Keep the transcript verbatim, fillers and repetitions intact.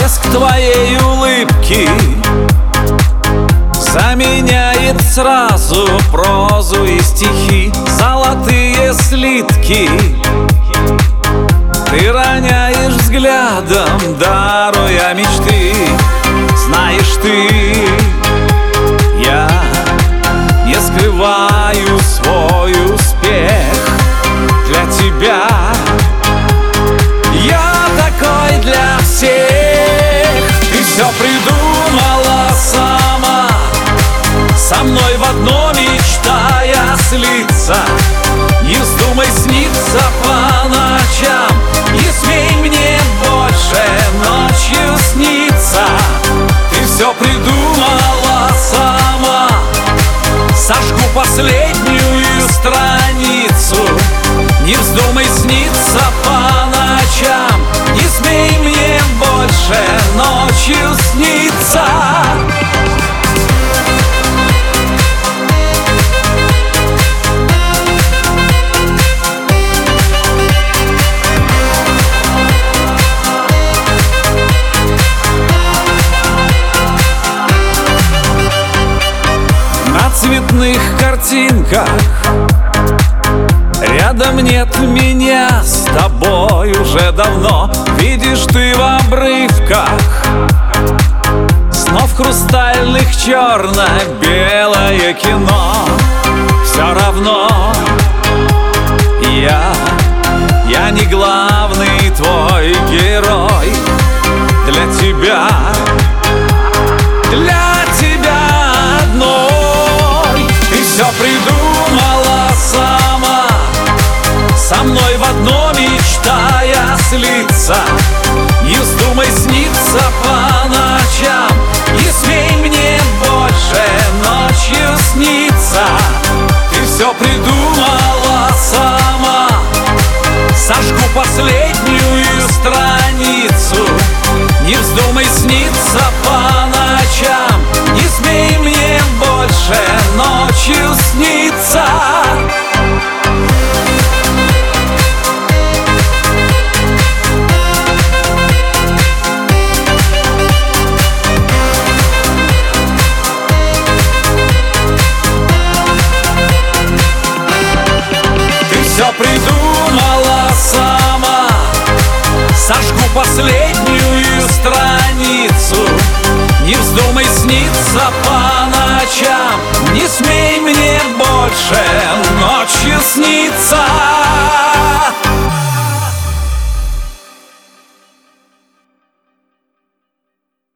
Блеск твоей улыбки заменяет сразу прозу и стихи. Золотые слитки ты роняешь взглядом, даруя мечты. Знаешь ты, я не скрываю свой успех для тебя. Я такой для всех. Ты все придумала сама, со мной в одно мечтая слиться. Не вздумай сниться по ночам, не смей мне больше ночью сниться. Ты все придумала сама, сожгу последнюю страницу. Не вздумай сниться по ночам, не смей мне больше ночью сниться. На цветных картинках рядом нет меня с тобой уже давно. Видишь ты в обрывках снов хрустальных черно-белое кино. Все равно я, я не главный твой герой. Для тебя, для тебя одной. Ты все придумала сама, со мной в одно мечтая слиться. Не вздумай сниться по ночам, не смей мне больше ночью сниться. Ты все придумала сама, сожгу последнюю страницу. Не вздумай сниться по ночам, не смей мне больше ночью сниться. Все придумала сама, сожгу последнюю страницу. Не вздумай сниться по ночам, не смей мне больше ночью сниться.